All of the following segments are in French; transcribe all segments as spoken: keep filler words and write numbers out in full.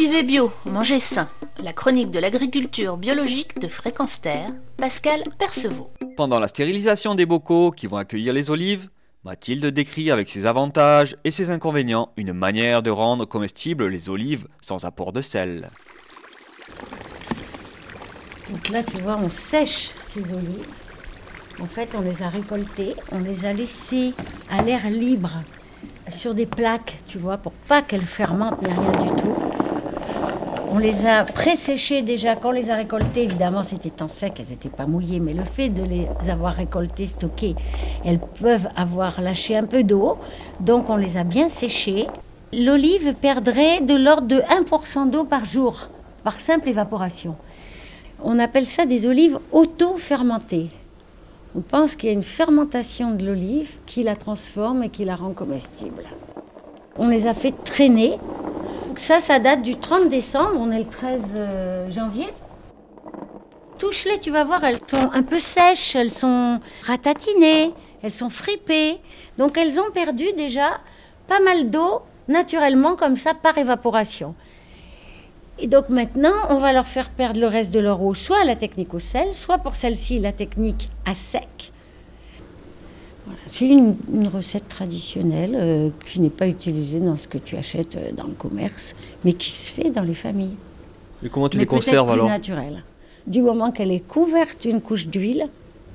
Cultiver bio, manger sain. La chronique de l'agriculture biologique de Fréquence Terre, Pascal Percevaud. Pendant la stérilisation des bocaux qui vont accueillir les olives, Mathilde décrit avec ses avantages et ses inconvénients une manière de rendre comestibles les olives sans apport de sel. Donc là, tu vois, on sèche ces olives. En fait, on les a récoltées, on les a laissées à l'air libre sur des plaques, tu vois, pour pas qu'elles fermentent ni rien du tout. On les a pré-séchées déjà. Quand on les a récoltées, évidemment, c'était en sec, elles n'étaient pas mouillées. Mais le fait de les avoir récoltées, stockées, elles peuvent avoir lâché un peu d'eau. Donc, on les a bien séchées. L'olive perdrait de l'ordre de un pour cent d'eau par jour, par simple évaporation. On appelle ça des olives auto-fermentées. On pense qu'il y a une fermentation de l'olive qui la transforme et qui la rend comestible. On les a fait traîner. Ça, ça date du trente décembre, on est le treize janvier. Touche-les, tu vas voir, elles sont un peu sèches, elles sont ratatinées, elles sont fripées. Donc elles ont perdu déjà pas mal d'eau naturellement comme ça par évaporation. Et donc maintenant, on va leur faire perdre le reste de leur eau, soit à la technique au sel, soit pour celle-ci, la technique à sec. Voilà. C'est une, une recette traditionnelle euh, qui n'est pas utilisée dans ce que tu achètes euh, dans le commerce, mais qui se fait dans les familles. Et comment tu mais les conserves alors ? Naturelle. Du moment qu'elle est couverte d'une couche d'huile,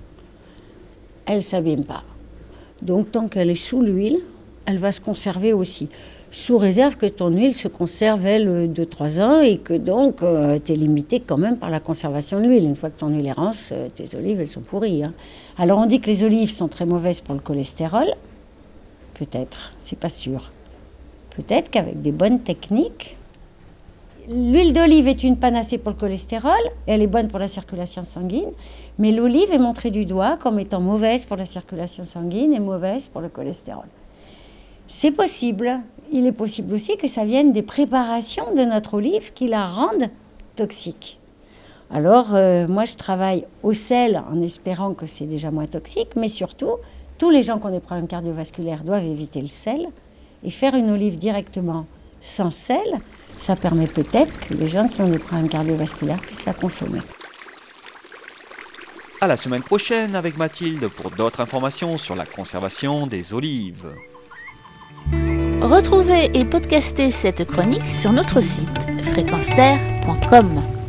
elle ne s'abîme pas. Donc tant qu'elle est sous l'huile, elle va se conserver aussi. Sous réserve que ton huile se conserve, elle, deux à trois ans et que donc euh, tu es limité quand même par la conservation de l'huile. Une fois que ton huile est rance, euh, tes olives, elles sont pourries. Hein. Alors on dit que les olives sont très mauvaises pour le cholestérol. Peut-être, c'est pas sûr. Peut-être qu'avec des bonnes techniques, l'huile d'olive est une panacée pour le cholestérol, elle est bonne pour la circulation sanguine, mais l'olive est montrée du doigt comme étant mauvaise pour la circulation sanguine et mauvaise pour le cholestérol. C'est possible. Il est possible aussi que ça vienne des préparations de notre olive qui la rendent toxique. Alors, euh, moi, je travaille au sel en espérant que c'est déjà moins toxique, mais surtout, tous les gens qui ont des problèmes cardiovasculaires doivent éviter le sel et faire une olive directement sans sel, ça permet peut-être que les gens qui ont des problèmes cardiovasculaires puissent la consommer. À la semaine prochaine avec Mathilde pour d'autres informations sur la conservation des olives. Retrouvez et podcastez cette chronique sur notre site fréquence terre point com.